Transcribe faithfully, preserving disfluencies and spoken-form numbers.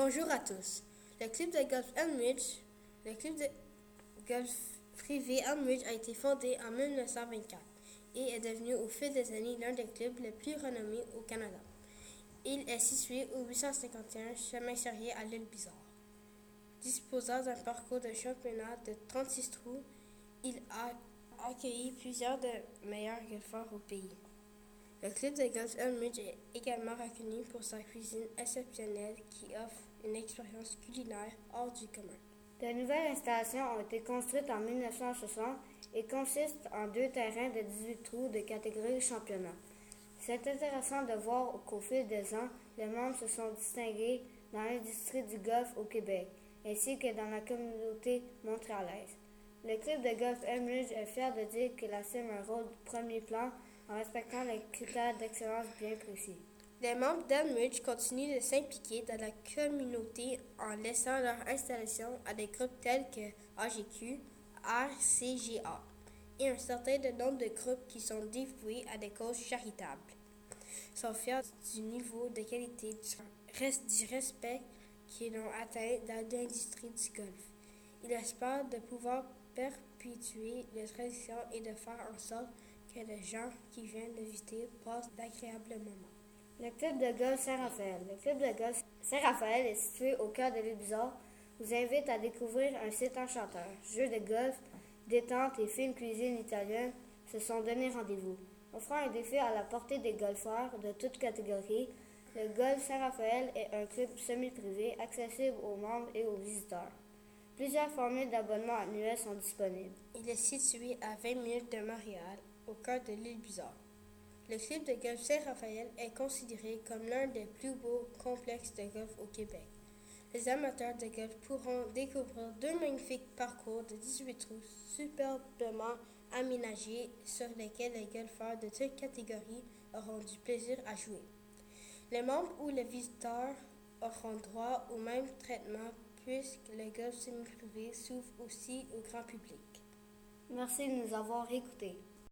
Bonjour à tous. Le club de golf Elmridge, le club de golf privé Elmridge a été fondé en mille neuf cent vingt-quatre et est devenu au fil des années l'un des clubs les plus renommés au Canada. Il est situé au huit cent cinquante et un chemin Charrier à l'île Bizarre. Disposant d'un parcours de championnat de trente-six trous, il a accueilli plusieurs des meilleurs golfeurs au pays. Le club de golf Elmridge est également reconnu pour sa cuisine exceptionnelle qui offre une expérience culinaire hors du commun. De nouvelles installations ont été construites en mille neuf cent soixante et consistent en deux terrains de dix-huit trous de catégorie championnat. C'est intéressant de voir qu'au fil des ans, les membres se sont distingués dans l'industrie du golf au Québec, ainsi que dans la communauté montréalaise. Le club de golf Elmridge est fier de dire qu'il assume un rôle de premier plan en respectant les critères d'excellence bien précis. Les membres d'Elmridge continuent de s'impliquer dans la communauté en laissant leur installation à des groupes tels que A G Q, R C G A et un certain nombre de groupes qui sont dévoués à des causes charitables. Ils sont fiers du niveau de qualité du respect qu'ils ont atteint dans l'industrie du golf. Ils espèrent de pouvoir perpétuer les traditions et de faire en sorte que les gens qui viennent de visiter passent d'agréables moments. Le club de golf Saint-Raphaël. Le club de golf Saint-Raphaël est situé au cœur de l'île Bizarre. Vous invite à découvrir un site enchanteur. Jeux de golf, détente et fine cuisine italienne se sont donné rendez-vous. Offrant un défi à la portée des golfeurs de toutes catégories, le golf Saint-Raphaël est un club semi-privé accessible aux membres et aux visiteurs. Plusieurs formules d'abonnement annuels sont disponibles. Il est situé à vingt minutes de Montréal, au cœur de l'île Bizarre. Le club de golf Saint-Raphaël est considéré comme l'un des plus beaux complexes de golf au Québec. Les amateurs de golf pourront découvrir deux magnifiques parcours de dix-huit trous superbement aménagés sur lesquels les golfeurs de toutes catégories auront du plaisir à jouer. Les membres ou les visiteurs auront droit au même traitement puisque le golf semi-privé s'ouvre aussi au grand public. Merci de nous avoir écoutés.